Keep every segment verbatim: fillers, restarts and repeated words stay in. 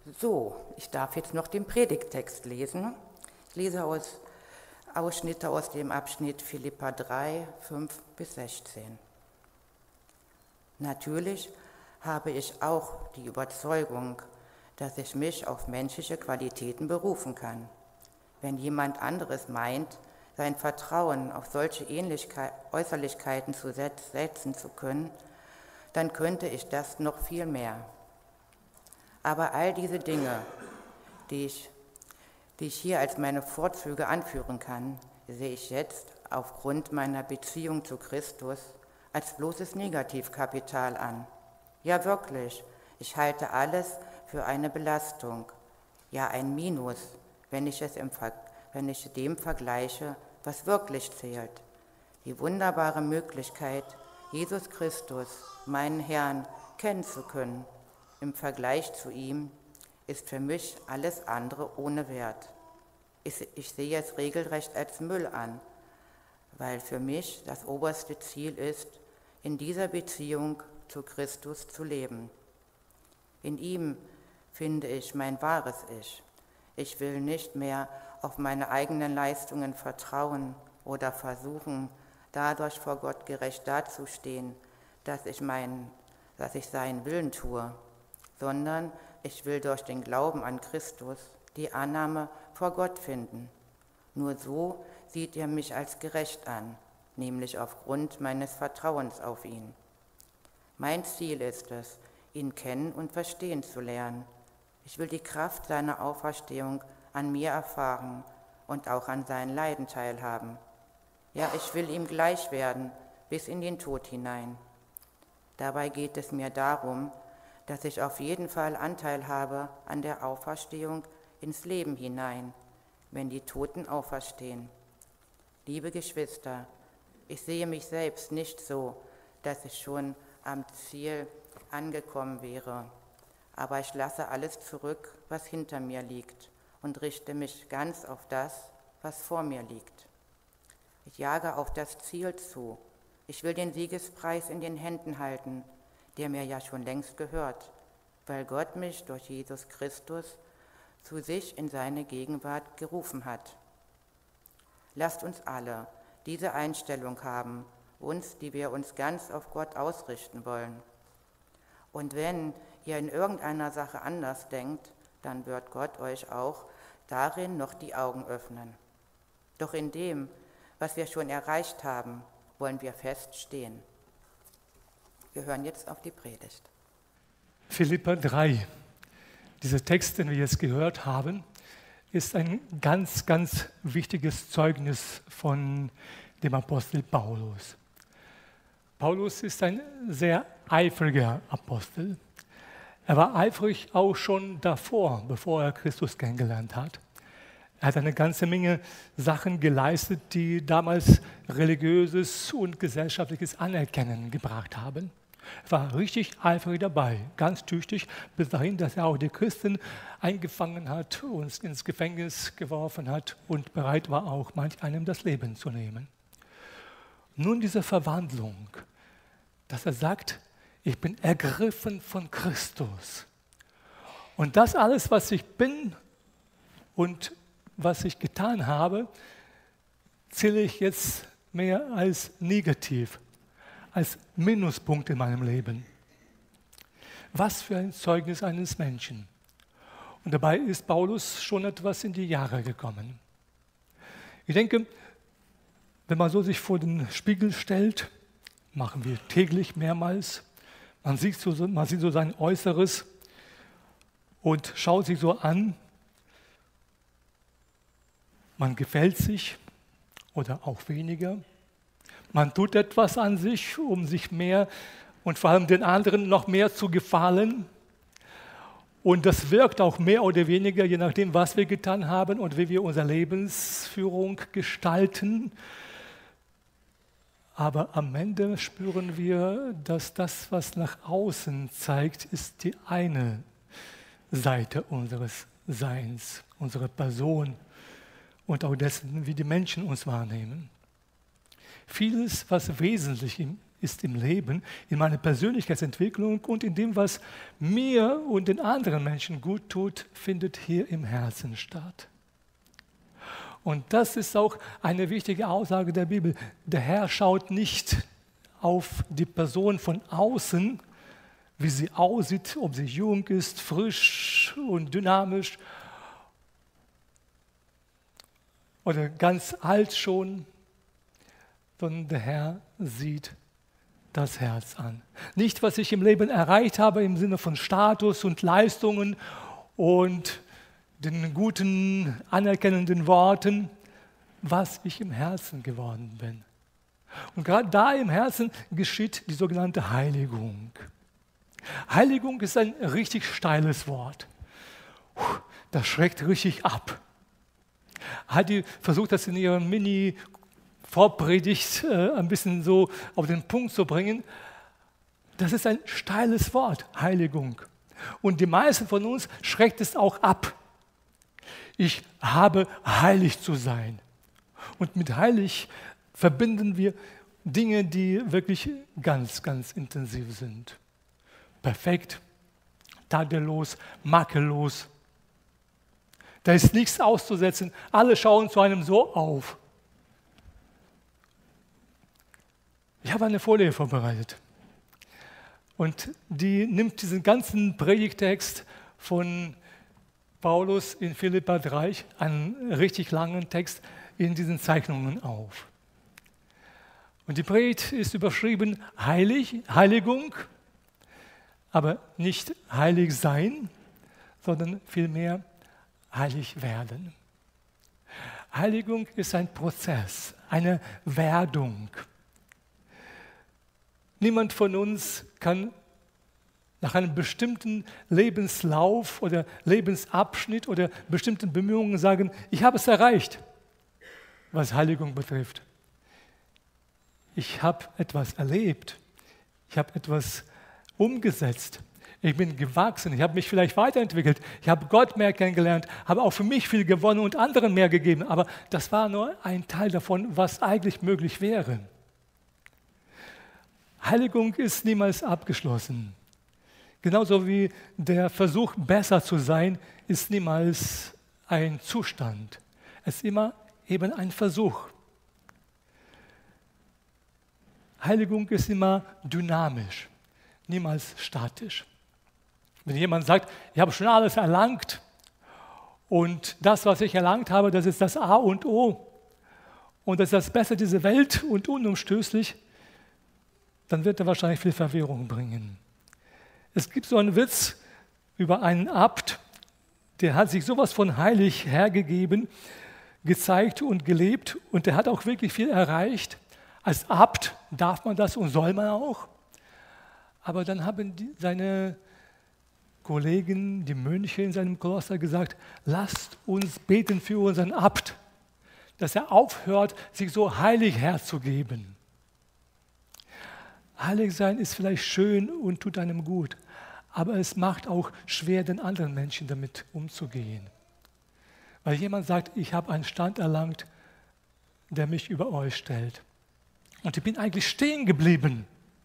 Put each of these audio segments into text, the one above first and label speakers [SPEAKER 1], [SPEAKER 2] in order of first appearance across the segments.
[SPEAKER 1] So, ich darf jetzt noch den Predigttext lesen. Ich lese aus Ausschnitte aus dem Abschnitt Philipper drei, fünf bis sechzehn. Natürlich habe ich auch die Überzeugung, dass ich mich auf menschliche Qualitäten berufen kann. Wenn jemand anderes meint, sein Vertrauen auf solche Ähnlichkeit, Äußerlichkeiten zu setzen zu können, dann könnte ich das noch viel mehr. Aber all diese Dinge, die ich, die ich hier als meine Vorzüge anführen kann, sehe ich jetzt aufgrund meiner Beziehung zu Christus als bloßes Negativkapital an. Ja wirklich, ich halte alles für eine Belastung, ja ein Minus, wenn ich es im Ver- wenn ich dem vergleiche, was wirklich zählt. Die wunderbare Möglichkeit, Jesus Christus, meinen Herrn, kennen zu können, im Vergleich zu ihm, ist für mich alles andere ohne Wert. Ich, ich sehe es regelrecht als Müll an, weil für mich das oberste Ziel ist, in dieser Beziehung zu Christus zu leben. In ihm finde ich mein wahres Ich. Ich will nicht mehr auf meine eigenen Leistungen vertrauen oder versuchen, dadurch vor Gott gerecht dazustehen, dass ich, mein, dass ich seinen Willen tue, sondern ich will durch den Glauben an Christus die Annahme vor Gott finden. Nur so sieht er mich als gerecht an, nämlich aufgrund meines Vertrauens auf ihn. Mein Ziel ist es, ihn kennen und verstehen zu lernen. Ich will die Kraft seiner Auferstehung an mir erfahren und auch an seinen Leiden teilhaben. Ja, ich will ihm gleich werden, bis in den Tod hinein. Dabei geht es mir darum, dass ich auf jeden Fall Anteil habe an der Auferstehung ins Leben hinein, wenn die Toten auferstehen. Liebe Geschwister, ich sehe mich selbst nicht so, dass ich schon am Ziel angekommen wäre, aber ich lasse alles zurück, was hinter mir liegt, und richte mich ganz auf das, was vor mir liegt. Ich jage auf das Ziel zu. Ich will den Siegespreis in den Händen halten, der mir ja schon längst gehört, weil Gott mich durch Jesus Christus zu sich in seine Gegenwart gerufen hat. Lasst uns alle diese Einstellung haben, uns, die wir uns ganz auf Gott ausrichten wollen. Und wenn ihr in irgendeiner Sache anders denkt, dann wird Gott euch auch darin noch die Augen öffnen. Doch in dem, was wir schon erreicht haben, wollen wir feststehen. Wir hören jetzt auf die Predigt.
[SPEAKER 2] Philipper drei, dieser Text, den wir jetzt gehört haben, ist ein ganz, ganz wichtiges Zeugnis von dem Apostel Paulus. Paulus ist ein sehr eifriger Apostel. Er war eifrig auch schon davor, bevor er Christus kennengelernt hat. Er hat eine ganze Menge Sachen geleistet, die damals religiöses und gesellschaftliches Anerkennen gebracht haben. Er war richtig eifrig dabei, ganz tüchtig, bis dahin, dass er auch die Christen eingefangen hat, und ins Gefängnis geworfen hat und bereit war auch, manch einem das Leben zu nehmen. Nun diese Verwandlung, dass er sagt, ich bin ergriffen von Christus. Und das alles, was ich bin und was ich getan habe, zähle ich jetzt mehr als negativ, als Minuspunkt in meinem Leben. Was für ein Zeugnis eines Menschen. Und dabei ist Paulus schon etwas in die Jahre gekommen. Ich denke, wenn man so sich vor den Spiegel stellt, machen wir täglich mehrmals, man sieht so, man sieht so sein Äußeres und schaut sich so an, man gefällt sich oder auch weniger. Man tut etwas an sich, um sich mehr und vor allem den anderen noch mehr zu gefallen. Und das wirkt auch mehr oder weniger, je nachdem, was wir getan haben und wie wir unsere Lebensführung gestalten. Aber am Ende spüren wir, dass das, was nach außen zeigt, ist die eine Seite unseres Seins, unserer Person und auch dessen, wie die Menschen uns wahrnehmen. Vieles, was wesentlich ist im Leben, in meiner Persönlichkeitsentwicklung und in dem, was mir und den anderen Menschen gut tut, findet hier im Herzen statt. Und das ist auch eine wichtige Aussage der Bibel. Der Herr schaut nicht auf die Person von außen, wie sie aussieht, ob sie jung ist, frisch und dynamisch oder ganz alt schon, sondern der Herr sieht das Herz an. Nicht, was ich im Leben erreicht habe im Sinne von Status und Leistungen und den guten, anerkennenden Worten, was ich im Herzen geworden bin. Und gerade da im Herzen geschieht die sogenannte Heiligung. Heiligung ist ein richtig steiles Wort. Das schreckt richtig ab. Heidi versucht das in ihrer Mini-Vorpredigt äh, ein bisschen so auf den Punkt zu bringen. Das ist ein steiles Wort, Heiligung. Und die meisten von uns schreckt es auch ab. Ich habe heilig zu sein. Und mit heilig verbinden wir Dinge, die wirklich ganz, ganz intensiv sind. Perfekt, tadellos, makellos. Da ist nichts auszusetzen. Alle schauen zu einem so auf. Ich habe eine Folie vorbereitet. Und die nimmt diesen ganzen Predigtext von Paulus in Philipper drei, einen richtig langen Text, in diesen Zeichnungen auf. Und die Predigt ist überschrieben Heilig, Heiligung, aber nicht heilig sein, sondern vielmehr heilig werden. Heiligung ist ein Prozess, eine Werdung. Niemand von uns kann nach einem bestimmten Lebenslauf oder Lebensabschnitt oder bestimmten Bemühungen sagen, ich habe es erreicht, was Heiligung betrifft. Ich habe etwas erlebt, ich habe etwas umgesetzt, ich bin gewachsen, ich habe mich vielleicht weiterentwickelt, ich habe Gott mehr kennengelernt, habe auch für mich viel gewonnen und anderen mehr gegeben, aber das war nur ein Teil davon, was eigentlich möglich wäre. Heiligung ist niemals abgeschlossen. Genauso wie der Versuch, besser zu sein, ist niemals ein Zustand. Es ist immer eben ein Versuch. Heiligung ist immer dynamisch, niemals statisch. Wenn jemand sagt, ich habe schon alles erlangt und das, was ich erlangt habe, das ist das A und O und das ist das Beste dieser Welt und unumstößlich, dann wird er wahrscheinlich viel Verwirrung bringen. Es gibt so einen Witz über einen Abt, der hat sich sowas von heilig hergegeben, gezeigt und gelebt und der hat auch wirklich viel erreicht. Als Abt darf man das und soll man auch. Aber dann haben die, seine Kollegen, die Mönche in seinem Kloster gesagt, lasst uns beten für unseren Abt, dass er aufhört, sich so heilig herzugeben. Heilig sein ist vielleicht schön und tut einem gut, aber es macht auch schwer, den anderen Menschen damit umzugehen. Weil jemand sagt, ich habe einen Stand erlangt, der mich über euch stellt. Und ich bin eigentlich stehen geblieben.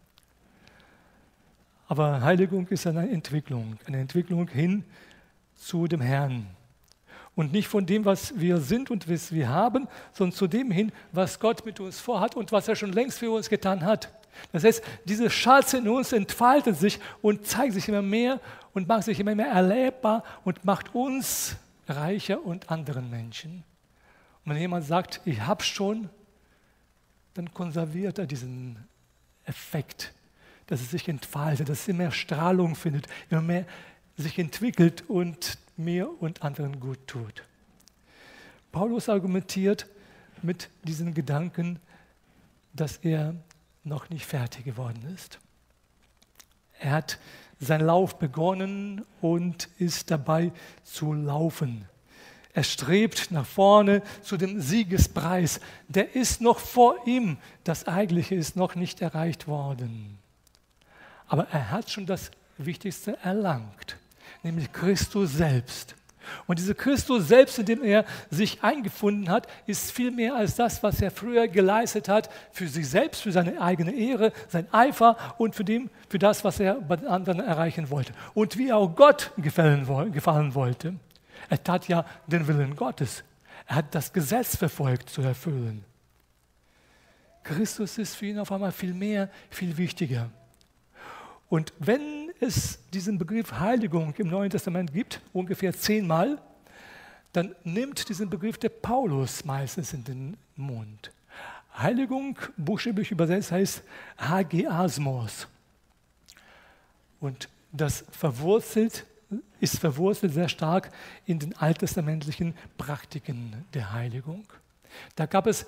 [SPEAKER 2] Aber Heiligung ist eine Entwicklung, eine Entwicklung hin zu dem Herrn. Und nicht von dem, was wir sind und was wir haben, sondern zu dem hin, was Gott mit uns vorhat und was er schon längst für uns getan hat. Das heißt, dieser Schatz in uns entfaltet sich und zeigt sich immer mehr und macht sich immer mehr erlebbar und macht uns reicher und anderen Menschen. Und wenn jemand sagt, ich habe schon, dann konserviert er diesen Effekt, dass es sich entfaltet, dass es immer mehr Strahlung findet, immer mehr sich entwickelt und mir und anderen gut tut. Paulus argumentiert mit diesen Gedanken, dass er noch nicht fertig geworden ist. Er hat seinen Lauf begonnen und ist dabei zu laufen. Er strebt nach vorne zu dem Siegespreis. Der ist noch vor ihm. Das Eigentliche ist noch nicht erreicht worden. Aber er hat schon das Wichtigste erlangt, nämlich Christus selbst. Und dieser Christus selbst, in dem er sich eingefunden hat, ist viel mehr als das, was er früher geleistet hat, für sich selbst, für seine eigene Ehre, sein Eifer und für, dem, für das, was er bei den anderen erreichen wollte. Und wie er auch Gott gefallen, gefallen wollte. Er tat ja den Willen Gottes. Er hat das Gesetz verfolgt zu erfüllen. Christus ist für ihn auf einmal viel mehr, viel wichtiger. Und wenn es diesen Begriff Heiligung im Neuen Testament gibt, ungefähr zehnmal, dann nimmt diesen Begriff der Paulus meistens in den Mund. Heiligung, buchstäblich übersetzt, heißt Hagiasmos. Und das verwurzelt, ist verwurzelt sehr stark in den alttestamentlichen Praktiken der Heiligung. Da gab es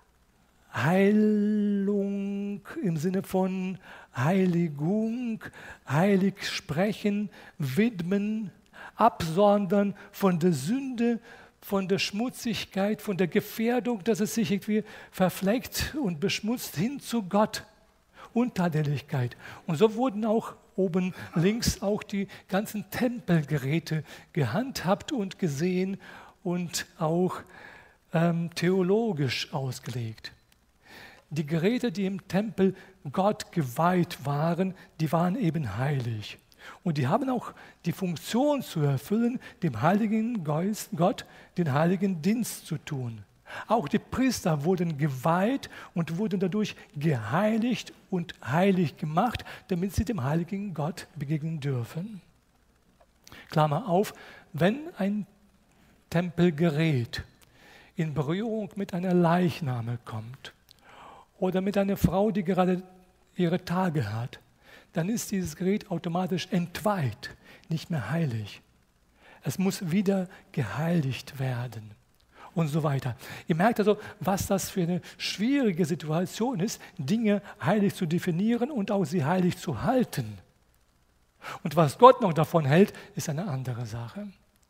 [SPEAKER 2] Heilung im Sinne von Heiligung, heilig sprechen, widmen, absondern von der Sünde, von der Schmutzigkeit, von der Gefährdung, dass es sich irgendwie verfleckt und beschmutzt, hin zu Gott. Untadelichkeit. Und so wurden auch oben links auch die ganzen Tempelgeräte gehandhabt und gesehen und auch ähm, theologisch ausgelegt. Die Geräte, die im Tempel Gott geweiht waren, die waren eben heilig. Und die haben auch die Funktion zu erfüllen, dem heiligen Geist, Gott den heiligen Dienst zu tun. Auch die Priester wurden geweiht und wurden dadurch geheiligt und heilig gemacht, damit sie dem heiligen Gott begegnen dürfen. Klammer auf, wenn ein Tempelgerät in Berührung mit einer Leichname kommt oder mit einer Frau, die gerade ihre Tage hat, dann ist dieses Gerät automatisch entweiht, nicht mehr heilig. Es muss wieder geheiligt werden und so weiter. Ihr merkt also, was das für eine schwierige Situation ist, Dinge heilig zu definieren und auch sie heilig zu halten. Und was Gott noch davon hält, ist eine andere Sache.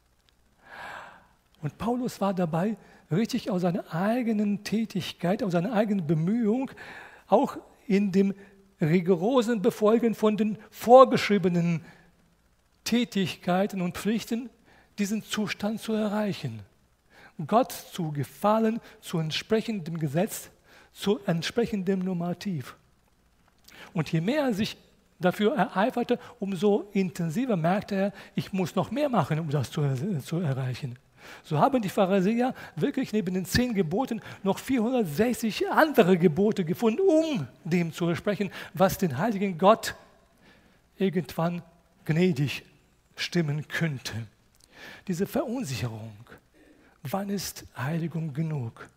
[SPEAKER 2] Und Paulus war dabei, richtig aus seiner eigenen Tätigkeit, aus seiner eigenen Bemühung, auch in dem rigorosen Befolgen von den vorgeschriebenen Tätigkeiten und Pflichten, diesen Zustand zu erreichen. Gott zu gefallen, zu entsprechendem Gesetz, zu entsprechendem Normativ. Und je mehr er sich dafür ereiferte, umso intensiver merkte er, ich muss noch mehr machen, um das zu, zu erreichen. So haben die Pharisäer wirklich neben den zehn Geboten noch vierhundertsechzig andere Gebote gefunden, um dem zu entsprechen, was den heiligen Gott irgendwann gnädig stimmen könnte. Diese Verunsicherung, wann ist Heiligung genug?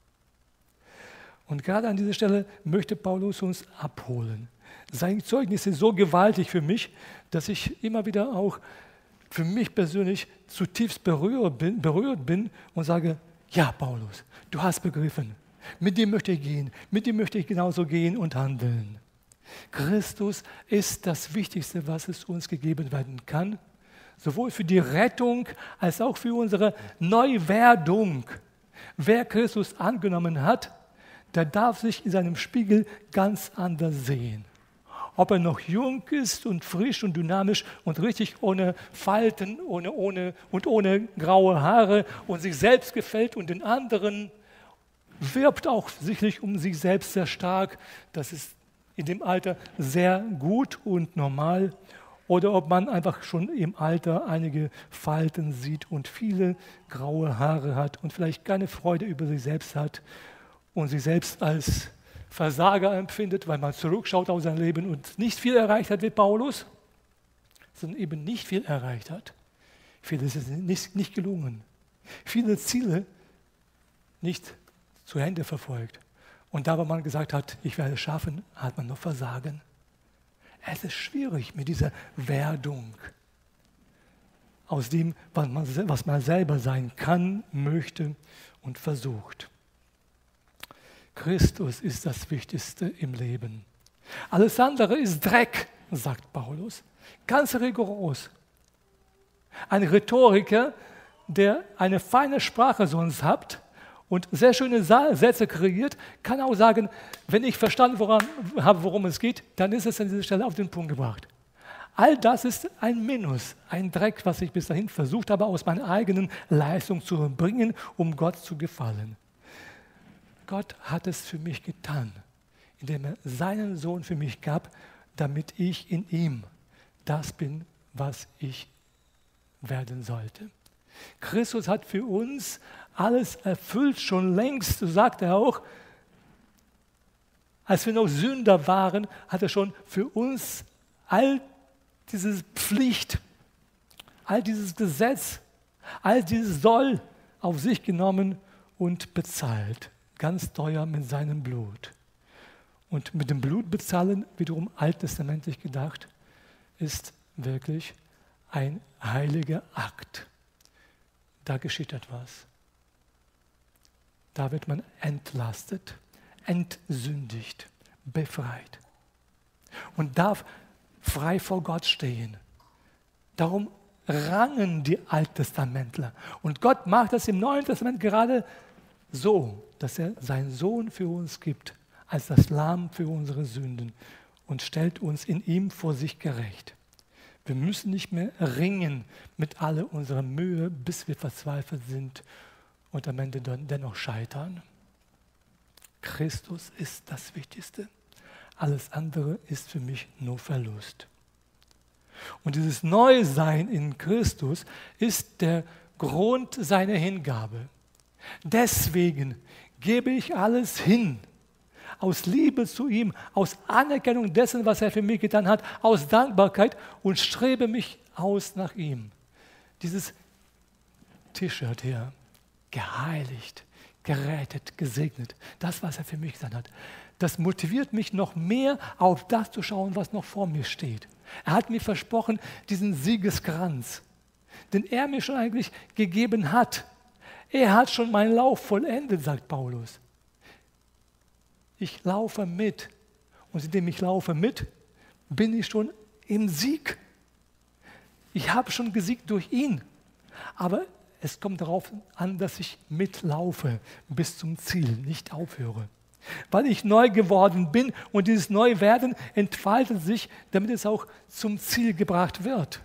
[SPEAKER 2] Und gerade an dieser Stelle möchte Paulus uns abholen. Sein Zeugnis ist so gewaltig für mich, dass ich immer wieder auch für mich persönlich zutiefst berührt bin, berührt bin und sage, ja Paulus, du hast begriffen, mit dem möchte ich gehen, mit dem möchte ich genauso gehen und handeln. Christus ist das Wichtigste, was es uns gegeben werden kann, sowohl für die Rettung als auch für unsere Neuwerdung. Wer Christus angenommen hat, der darf sich in seinem Spiegel ganz anders sehen. Ob er noch jung ist und frisch und dynamisch und richtig ohne Falten ohne, ohne, und ohne graue Haare und sich selbst gefällt und den anderen wirbt auch sicherlich um sich selbst sehr stark. Das ist in dem Alter sehr gut und normal. Oder ob man einfach schon im Alter einige Falten sieht und viele graue Haare hat und vielleicht keine Freude über sich selbst hat und sich selbst als Versager empfindet, weil man zurückschaut auf sein Leben und nicht viel erreicht hat wie Paulus, sondern eben nicht viel erreicht hat. Vieles ist nicht, nicht gelungen. Viele Ziele nicht zu Ende verfolgt. Und da, wo man gesagt hat, ich werde es schaffen, hat man noch Versagen. Es ist schwierig mit dieser Werdung aus dem, was man, was man selber sein kann, möchte und versucht. Christus ist das Wichtigste im Leben. Alles andere ist Dreck, sagt Paulus. Ganz rigoros. Ein Rhetoriker, der eine feine Sprache sonst hat und sehr schöne Sätze kreiert, kann auch sagen, wenn ich verstanden woran, habe, worum es geht, dann ist es an dieser Stelle auf den Punkt gebracht. All das ist ein Minus, ein Dreck, was ich bis dahin versucht habe, aus meiner eigenen Leistung zu bringen, um Gott zu gefallen. Gott hat es für mich getan, indem er seinen Sohn für mich gab, damit ich in ihm das bin, was ich werden sollte. Christus hat für uns alles erfüllt, schon längst, so sagt er auch. Als wir noch Sünder waren, hat er schon für uns all diese Pflicht, all dieses Gesetz, all dieses Soll auf sich genommen und bezahlt. Ganz teuer mit seinem Blut. Und mit dem Blut bezahlen, wiederum alttestamentlich gedacht, ist wirklich ein heiliger Akt. Da geschieht etwas. Da wird man entlastet, entsündigt, befreit und darf frei vor Gott stehen. Darum rangen die Alttestamentler. Und Gott macht das im Neuen Testament gerade so, dass er seinen Sohn für uns gibt, als das Lamm für unsere Sünden und stellt uns in ihm vor sich gerecht. Wir müssen nicht mehr ringen mit all unserer Mühe, bis wir verzweifelt sind und am Ende dann dennoch scheitern. Christus ist das Wichtigste. Alles andere ist für mich nur Verlust. Und dieses Neusein in Christus ist der Grund seiner Hingabe. Deswegen gebe ich alles hin, aus Liebe zu ihm, aus Anerkennung dessen, was er für mich getan hat, aus Dankbarkeit und strebe mich aus nach ihm. Dieses T-Shirt hier, geheiligt, gerettet, gesegnet, das, was er für mich getan hat, das motiviert mich noch mehr, auf das zu schauen, was noch vor mir steht. Er hat mir versprochen, diesen Siegeskranz, den er mir schon eigentlich gegeben hat. Er hat schon meinen Lauf vollendet, sagt Paulus. Ich laufe mit. Und indem ich laufe mit, bin ich schon im Sieg. Ich habe schon gesiegt durch ihn. Aber es kommt darauf an, dass ich mitlaufe bis zum Ziel, nicht aufhöre. Weil ich neu geworden bin und dieses Neuwerden entfaltet sich, damit es auch zum Ziel gebracht wird.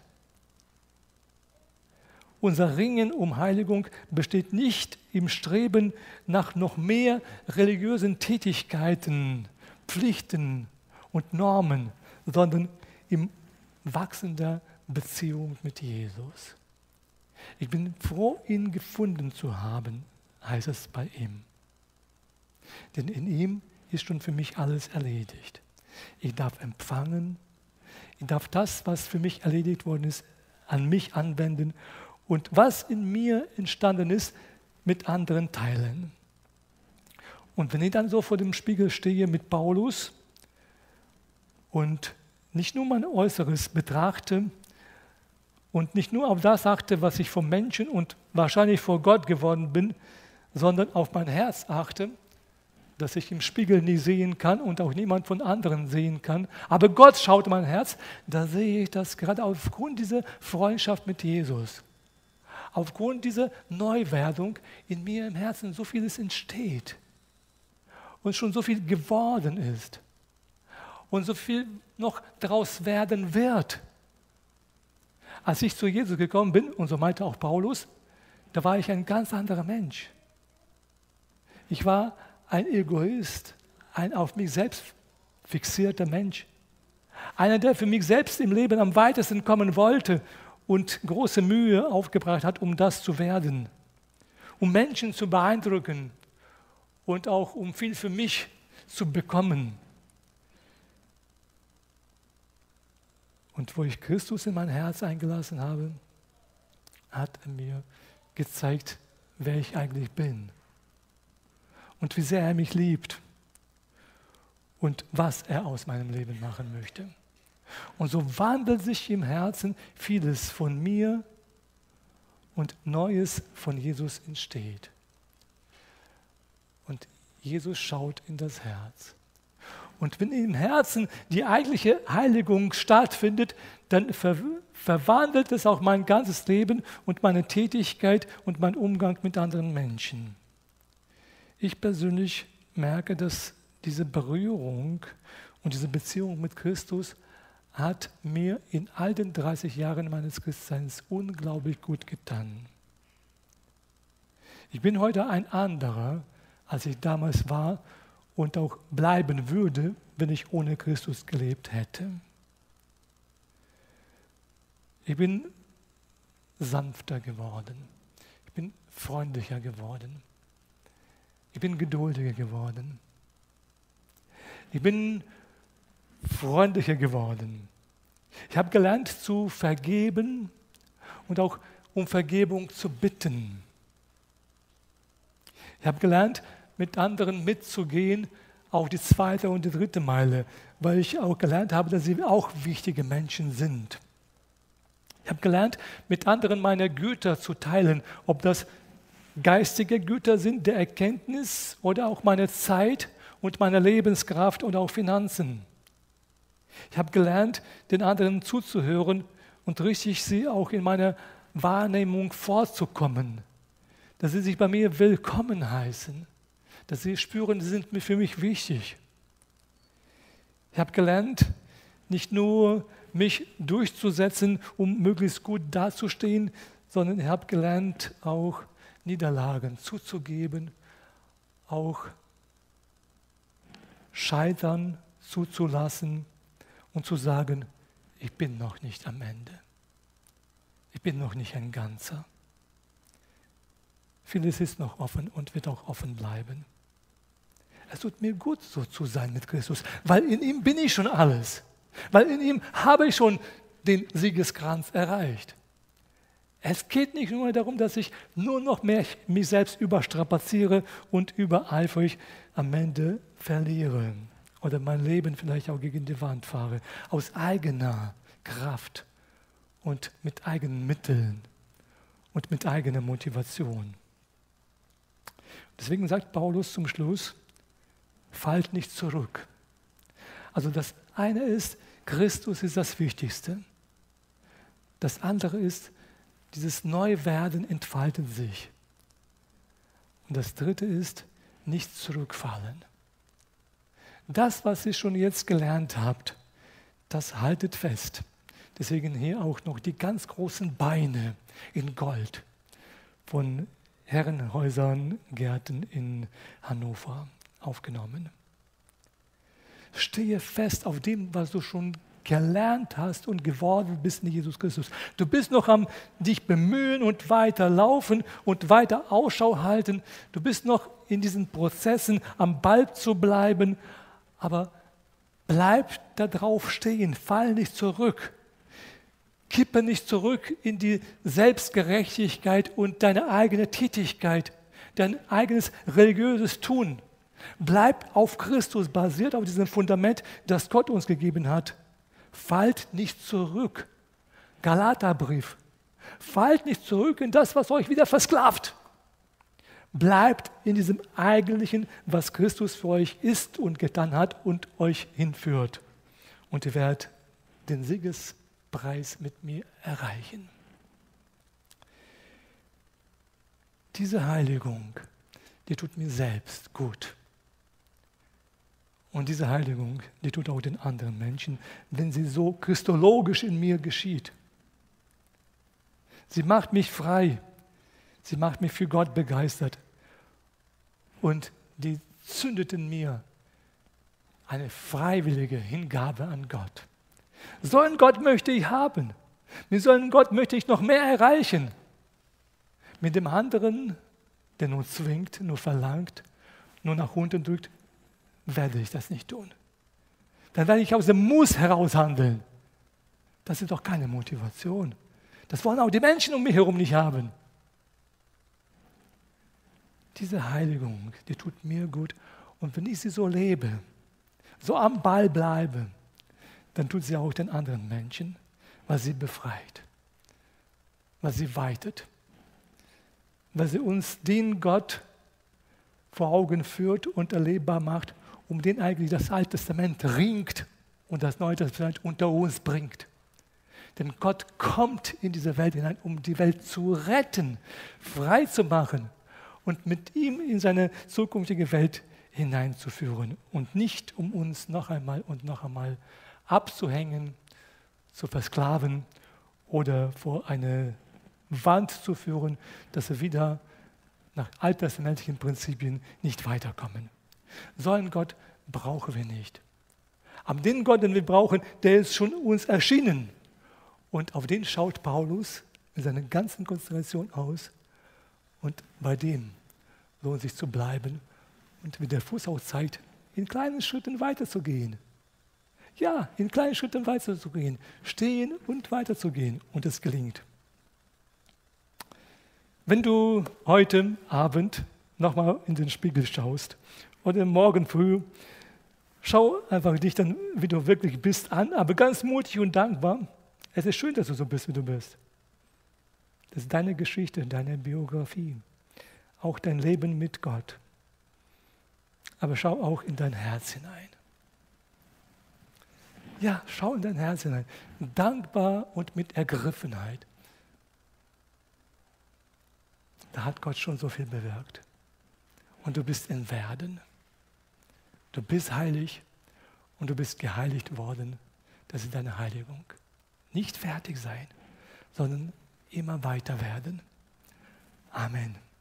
[SPEAKER 2] Unser Ringen um Heiligung besteht nicht im Streben nach noch mehr religiösen Tätigkeiten, Pflichten und Normen, sondern in wachsender Beziehung mit Jesus. Ich bin froh, ihn gefunden zu haben, heißt es bei ihm. Denn in ihm ist schon für mich alles erledigt. Ich darf empfangen, ich darf das, was für mich erledigt worden ist, an mich anwenden und was in mir entstanden ist, mit anderen teilen. Und wenn ich dann so vor dem Spiegel stehe mit Paulus und nicht nur mein Äußeres betrachte und nicht nur auf das achte, was ich vom Menschen und wahrscheinlich vor Gott geworden bin, sondern auf mein Herz achte, dass ich im Spiegel nie sehen kann und auch niemand von anderen sehen kann. Aber Gott schaut in mein Herz, da sehe ich das gerade aufgrund dieser Freundschaft mit Jesus. Aufgrund dieser Neuwerdung in mir im Herzen so vieles entsteht und schon so viel geworden ist und so viel noch daraus werden wird. Als ich zu Jesus gekommen bin, und so meinte auch Paulus, da war ich ein ganz anderer Mensch. Ich war ein Egoist, ein auf mich selbst fixierter Mensch. Einer, der für mich selbst im Leben am weitesten kommen wollte und große Mühe aufgebracht hat, um das zu werden. Um Menschen zu beeindrucken und auch um viel für mich zu bekommen. Und wo ich Christus in mein Herz eingelassen habe, hat er mir gezeigt, wer ich eigentlich bin. Und wie sehr er mich liebt und was er aus meinem Leben machen möchte. Und so wandelt sich im Herzen vieles von mir und Neues von Jesus entsteht. Und Jesus schaut in das Herz. Und wenn im Herzen die eigentliche Heiligung stattfindet, dann ver- verwandelt es auch mein ganzes Leben und meine Tätigkeit und meinen Umgang mit anderen Menschen. Ich persönlich merke, dass diese Berührung und diese Beziehung mit Christus hat mir in all den dreißig Jahren meines Christseins unglaublich gut getan. Ich bin heute ein anderer, als ich damals war und auch bleiben würde, wenn ich ohne Christus gelebt hätte. Ich bin sanfter geworden. Ich bin freundlicher geworden. Ich bin geduldiger geworden. Ich bin freundlicher geworden. Ich habe gelernt zu vergeben und auch um Vergebung zu bitten. Ich habe gelernt, mit anderen mitzugehen, auch die zweite und die dritte Meile, weil ich auch gelernt habe, dass sie auch wichtige Menschen sind. Ich habe gelernt, mit anderen meine Güter zu teilen, ob das geistige Güter sind, der Erkenntnis oder auch meine Zeit und meine Lebenskraft und auch Finanzen. Ich habe gelernt, den anderen zuzuhören und richtig sie auch in meiner Wahrnehmung vorzukommen, dass sie sich bei mir willkommen heißen, dass sie spüren, sie sind für mich wichtig. Ich habe gelernt, nicht nur mich durchzusetzen, um möglichst gut dazustehen, sondern ich habe gelernt, auch Niederlagen zuzugeben, auch Scheitern zuzulassen und zu sagen, ich bin noch nicht am Ende. Ich bin noch nicht ein Ganzer. Vieles ist noch offen und wird auch offen bleiben. Es tut mir gut, so zu sein mit Christus, weil in ihm bin ich schon alles. Weil in ihm habe ich schon den Siegeskranz erreicht. Es geht nicht nur darum, dass ich nur noch mehr mich selbst überstrapaziere und übereifrig am Ende verliere oder mein Leben vielleicht auch gegen die Wand fahre, aus eigener Kraft und mit eigenen Mitteln und mit eigener Motivation. Deswegen sagt Paulus zum Schluss, fallt nicht zurück. Also das eine ist, Christus ist das Wichtigste. Das andere ist, dieses Neuwerden entfaltet sich. Und das dritte ist, nicht zurückfallen. Das, was ihr schon jetzt gelernt habt, das haltet fest. Deswegen hier auch noch die ganz großen Beine in Gold von Herrenhäusern, Gärten in Hannover aufgenommen. Stehe fest auf dem, was du schon gelernt hast und geworden bist in Jesus Christus. Du bist noch am dich bemühen und weiter laufen und weiter Ausschau halten. Du bist noch in diesen Prozessen am Ball zu bleiben, aber bleib da drauf stehen, fall nicht zurück. Kippe nicht zurück in die Selbstgerechtigkeit und deine eigene Tätigkeit, dein eigenes religiöses Tun. Bleib auf Christus, basiert auf diesem Fundament, das Gott uns gegeben hat. Fallt nicht zurück. Galaterbrief. Fallt nicht zurück in das, was euch wieder versklavt. Bleibt in diesem Eigentlichen, was Christus für euch ist und getan hat und euch hinführt. Und ihr werdet den Siegespreis mit mir erreichen. Diese Heiligung, die tut mir selbst gut. Und diese Heiligung, die tut auch den anderen Menschen, wenn sie so christologisch in mir geschieht. Sie macht mich frei. Sie macht mich für Gott begeistert. Und die zündet in mir eine freiwillige Hingabe an Gott. So einen Gott möchte ich haben. Mit so einem Gott möchte ich noch mehr erreichen. Mit dem anderen, der nur zwingt, nur verlangt, nur nach unten drückt, werde ich das nicht tun. Dann werde ich aus dem Muss heraus handeln. Das ist doch keine Motivation. Das wollen auch die Menschen um mich herum nicht haben. Diese Heiligung, die tut mir gut. Und wenn ich sie so lebe, so am Ball bleibe, dann tut sie auch den anderen Menschen, weil sie befreit, weil sie weitet, weil sie uns den Gott vor Augen führt und erlebbar macht, um den eigentlich das Alte Testament ringt und das Neue Testament unter uns bringt. Denn Gott kommt in diese Welt hinein, um die Welt zu retten, frei zu machen und mit ihm in seine zukünftige Welt hineinzuführen und nicht um uns noch einmal und noch einmal abzuhängen, zu versklaven oder vor eine Wand zu führen, dass sie wieder nach alttestamentlichen Prinzipien nicht weiterkommen. So einen Gott brauchen wir nicht. Aber den Gott, den wir brauchen, der ist schon uns erschienen. Und auf den schaut Paulus in seiner ganzen Konstellation aus. Und bei dem lohnt sich zu bleiben und wie der Fuß auch zeigt, in kleinen Schritten weiterzugehen. Ja, in kleinen Schritten weiterzugehen, stehen und weiterzugehen. Und es gelingt. Wenn du heute Abend nochmal in den Spiegel schaust oder morgen früh, schau einfach dich dann, wie du wirklich bist, an, aber ganz mutig und dankbar. Es ist schön, dass du so bist, wie du bist. Das ist deine Geschichte, deine Biografie, auch dein Leben mit Gott. Aber schau auch in dein Herz hinein. Ja, schau in dein Herz hinein. Dankbar und mit Ergriffenheit. Da hat Gott schon so viel bewirkt. Und du bist im Werden. Du bist heilig und du bist geheiligt worden. Das ist deine Heiligung. Nicht fertig sein, sondern immer weiter werden. Amen.